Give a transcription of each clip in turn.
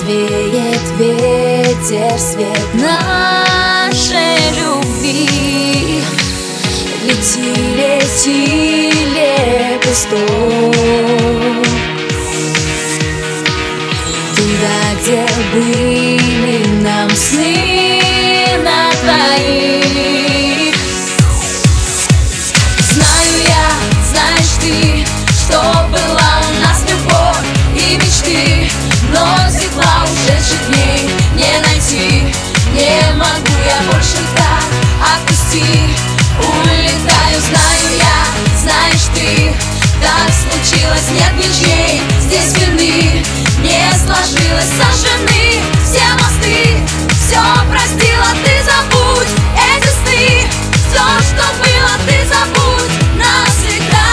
Веет ветер, свет нашей любви. Лети, лети, лепесток, туда, где были нам сны на двоих. Знаю я, знаешь ты, что была у нас любовь и мечты, но тепла ушедших дней не найти. Не могу я больше так, отпусти, улетаю. Знаю я, знаешь ты, так случилось, нет ничьей здесь вины. Не сложилось, сожжены все мосты. Все простила, ты забудь эти сны. Все, что было, ты забудь навсегда.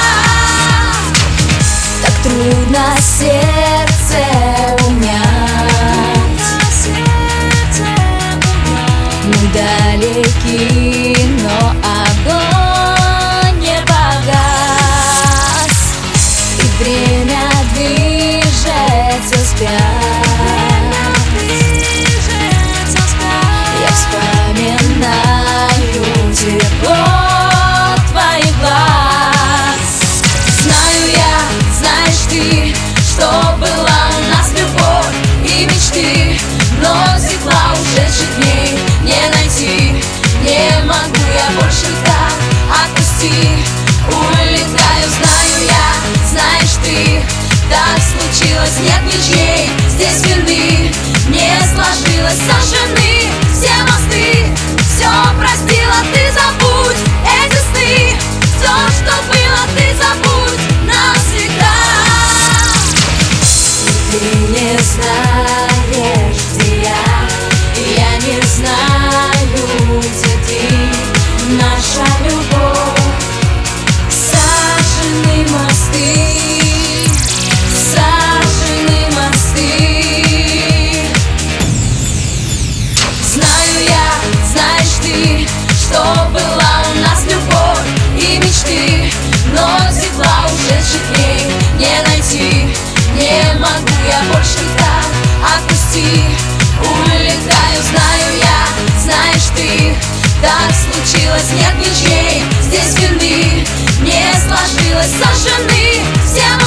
Так трудно сердце унять, мы далеки, но огонь не погас, и время движется вспять. Я вспоминаю тепло твоих глаз. Знаю я, знаешь ты, что была у нас любовь и мечты, но тепла ушедших дней не найти. Не могу я больше так, отпусти, улетаю. Знаю я, знаешь ты, так случилось, нет ничьей здесь вины. Не сложилось, сожжены все мосты. Все простила, ты забудь эти сны. Все, что было, ты забудь навсегда. Ты не знаешь, где я не знаю, где ты. Наша любовь, сожжены мосты, сожжены мосты. Знаю я, знаешь ты, что была у нас любовь и мечты, но тепла ушедших дней не найти. Не могу я больше так, отпусти, улетаю. Знаю я, знаешь ты, так случилось, нет ничьей здесь вины. Не сложилось, сожжены все